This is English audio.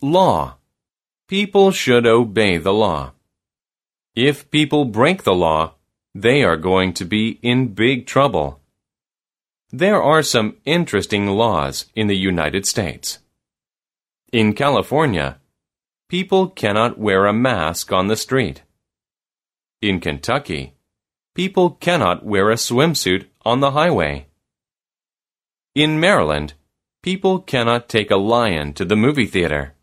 Law. People should obey the law. If people break the law, they are going to be in big trouble. There are some interesting laws in the United States. In California, people cannot wear a mask on the street. In Kentucky, people cannot wear a swimsuit on the highway. In Maryland, people cannot take a lion to the movie theater.